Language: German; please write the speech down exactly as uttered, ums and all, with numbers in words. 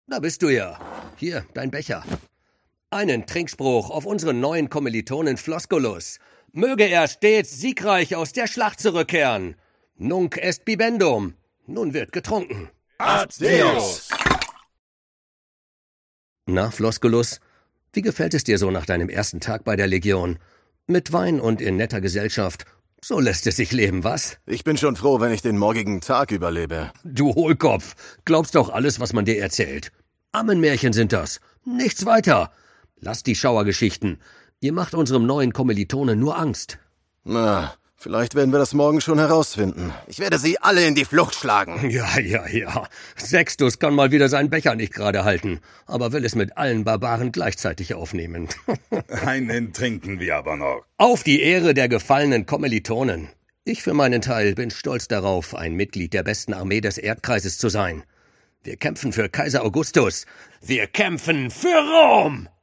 Da bist du ja. Hier, dein Becher. Einen Trinkspruch auf unseren neuen Kommilitonen Flosculus. Möge er stets siegreich aus der Schlacht zurückkehren. Nunc est bibendum. Nun wird getrunken. Ad Deus! Na, Flosculus, wie gefällt es dir so nach deinem ersten Tag bei der Legion? Mit Wein und in netter Gesellschaft. So lässt es sich leben, was? Ich bin schon froh, wenn ich den morgigen Tag überlebe. Du Hohlkopf, glaubst doch alles, was man dir erzählt. Ammenmärchen sind das. Nichts weiter. Lass die Schauergeschichten. Ihr macht unserem neuen Kommilitonen nur Angst. Na, vielleicht werden wir das morgen schon herausfinden. Ich werde sie alle in die Flucht schlagen. Ja, ja, ja. Sextus kann mal wieder seinen Becher nicht gerade halten, aber will es mit allen Barbaren gleichzeitig aufnehmen. Einen trinken wir aber noch. Auf die Ehre der gefallenen Kommilitonen. Ich für meinen Teil bin stolz darauf, ein Mitglied der besten Armee des Erdkreises zu sein. Wir kämpfen für Kaiser Augustus. Wir kämpfen für Rom!